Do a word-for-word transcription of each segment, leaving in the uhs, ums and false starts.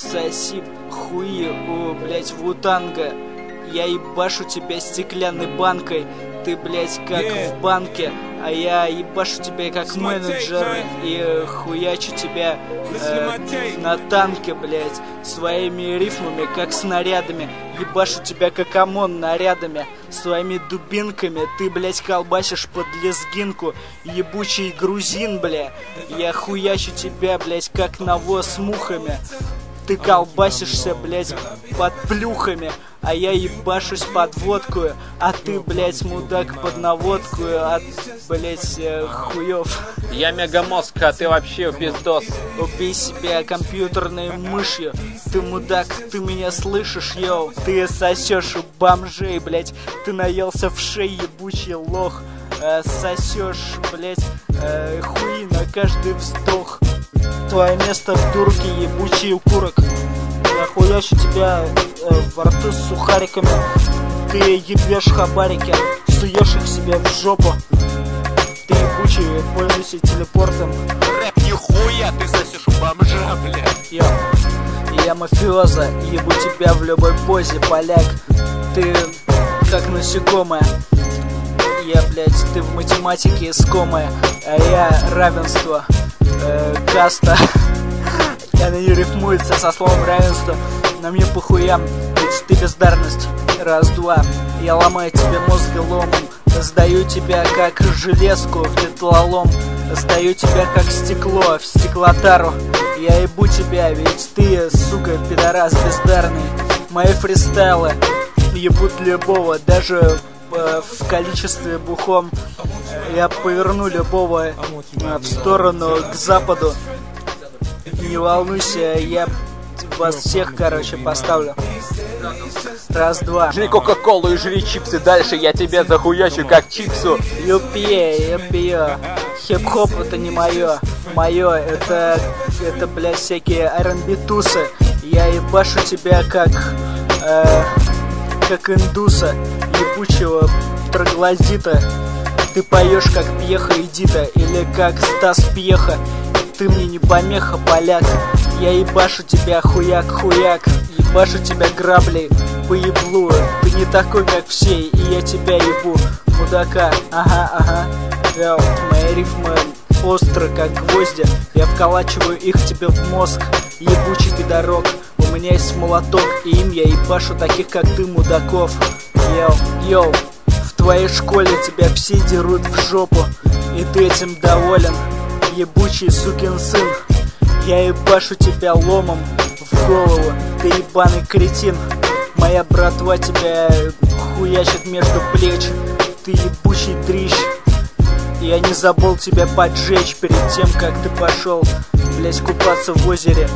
соси хуи у, блять, Вутанга. Я ебашу тебя стеклянной банкой. Ты, блять, как yeah. в банке. А я ебашу тебя как менеджер и хуячу тебя э, на танке, блять, своими рифмами, как снарядами. Ебашу тебя как ОМОН нарядами, своими дубинками. Ты, блять, колбасишь под лезгинку, ебучий грузин, бля. Я хуячу тебя, блять, как навоз мухами. Ты колбасишься, блять, под плюхами, а я ебашусь под водку, а ты, блять, мудак, под наводку от, блять, э, хуев. Я мегамозг, а ты вообще пиздос. Убей себя компьютерной мышью. Ты мудак, ты меня слышишь, йоу. Ты сосешь у бомжей, блять. Ты наелся в шее, ебучий лох. Э, сосешь, блять, э, хуи на каждый вздох. Твое место в дурке, ебучий укурок. Я хуячу тебя э, во рту с сухариками. Ты ебешь хабарики, суешь их себе в жопу. Ты ебучий, пользуйся телепортом. Рэп нихуя, ты сосешь у бомжа, блядь. Я, я мафиоза, ебу тебя в любой позе, поляк. Ты как насекомое. Я, блядь, ты в математике искомая, а я равенство. Э, каста. Она не рифмуется со словом равенство. На мне похуям, ведь ты бездарность. Раз-два, я ломаю тебе мозг ломом. Сдаю тебя как железку в металлолом. Сдаю тебя как стекло в стеклотару. Я ебу тебя, ведь ты, сука, пидорас бездарный. Мои фристайлы ебут любого, даже э, в количестве бухом. Я поверну любого э, в сторону к западу. Не волнуйся, я вас всех, короче, поставлю. Раз-два. Жри кока-колу и жри чипсы, дальше я тебя захуячу как чипсу. Юпье, юпье. Хип-хоп это не мое. Мое это, это, блядь, всякие ар энд би-тусы. Я ебашу тебя как, э, как индуса, ебучего троглодита. Ты поешь как Пьеха Эдита или как Стас Пьеха. Ты мне не помеха, поляк. Я ебашу тебя хуяк-хуяк. Ебашу тебя граблей по еблу. Ты не такой, как все, и я тебя ебу, мудака. Ага, ага. Я, мои рифмы остры, как гвозди. Я вколачиваю их тебе в мозг, ебучий пидорок. У меня есть молоток, и им я ебашу таких, как ты, мудаков. Йоу, йоу. В твоей школе тебя все дерут в жопу, и ты этим доволен, ебучий сукин сын. Я ебашу тебя ломом в голову, ты ебаный кретин. Моя братва тебя хуячит между плеч, ты ебучий дрищ. Я не забыл тебя поджечь перед тем, как ты пошел, блять, купаться в озере.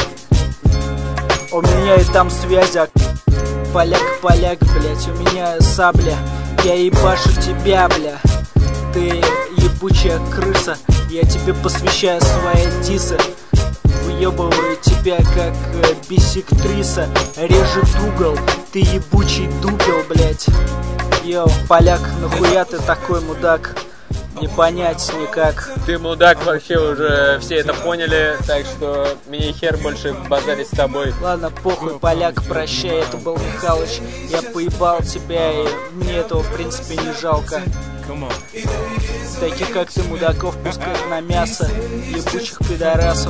У меня и там связь, поляк-поляк, блять, у меня сабля. Я ебашу тебя, бля. Ты ебучая крыса. Я тебе посвящаю свои дисы. Въебываю тебя, как э, бисектриса. Режет угол. Ты ебучий дупел, блять. Йоу, поляк, нахуя ты такой мудак? Не понять никак. Ты мудак, вообще уже все это поняли, так что мне хер больше базарить с тобой. Ладно, похуй, поляк, прощай, это был Михалыч. Я поебал тебя, и мне этого в принципе не жалко. Таких как ты, мудаков, пускают на мясо, ебучих пидорасов.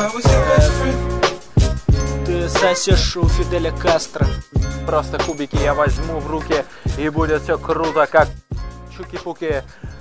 Ты сосешь у Фиделя Кастро. Просто кубики я возьму в руки, и будет все круто, как чуки-пуки.